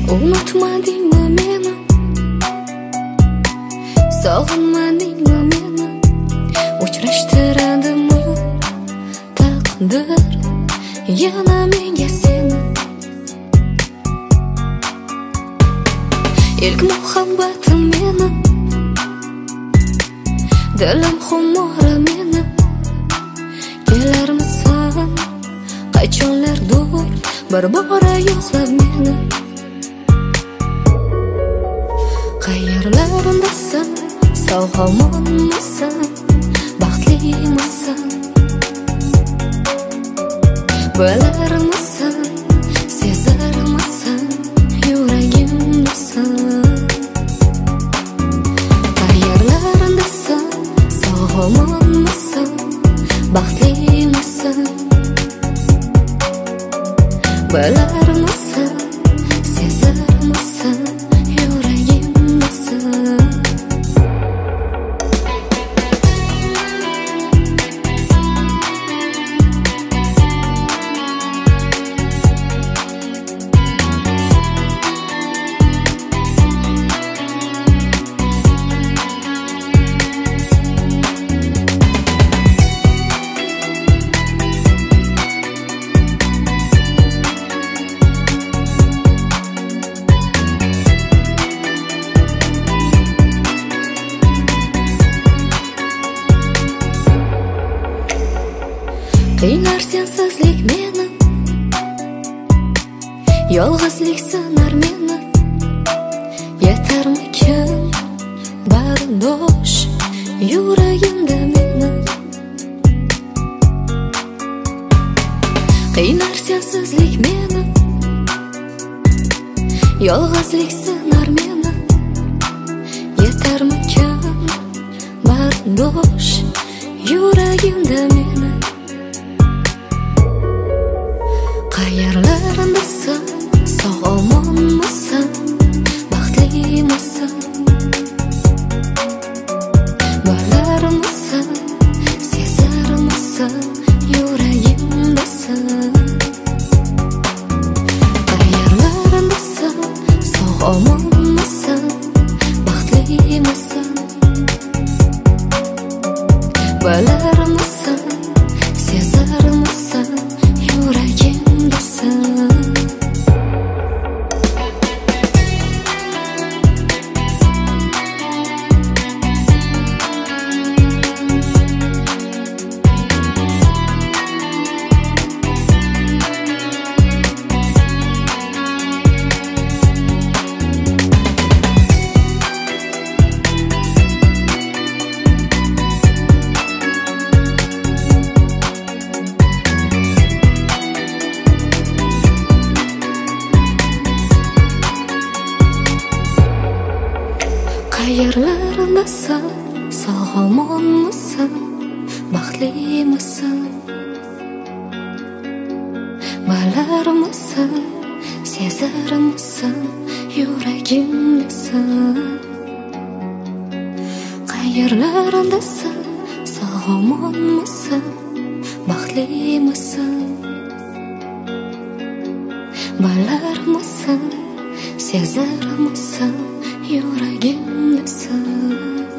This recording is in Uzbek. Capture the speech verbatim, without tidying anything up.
Unutmadingmi meni, sog'inmadingmi meni, uchrashtiradimi taqdir yana menga seni. İlk muhabbatim meni, dilim xumora meni. Kelarmisan qachonlardir bir bora yo'qlab meni. Qayerlardasan, sog'omonmisan, baxtlimisan, bilarmisan, sezarmisan, yuragimdasan. Qayerlardasan, sog'omonmisan, baxtlimisan, bilarmisan, sezarmisan, yuragimdasan. Qiynar sensizlik meni, yolg'izlik sinar meni. Yetarmikin bardosh yuragimda meni. Qiynar sensizlik meni, yolg'izlik sinar meni. Yetarmikin bardosh yuragimda meni. Qayerlardasan, sog'omonmisan, baxtlimisan, bilarmisan, sezarmisan, yuragimdasan. Qayerlardasan, sog'omonmisan, baxtlimisan, bilarmisan, sezarmisan, yuragimdasan. Qayerlardasan, sog'omonmisan, baxtlimisan, bilarmisan, sezarmisan, yuragimdasan. Qayerlardasan, sog'omonmisan, baxtlimisan, bilarmisan, sezarmisan, yuragimdasan.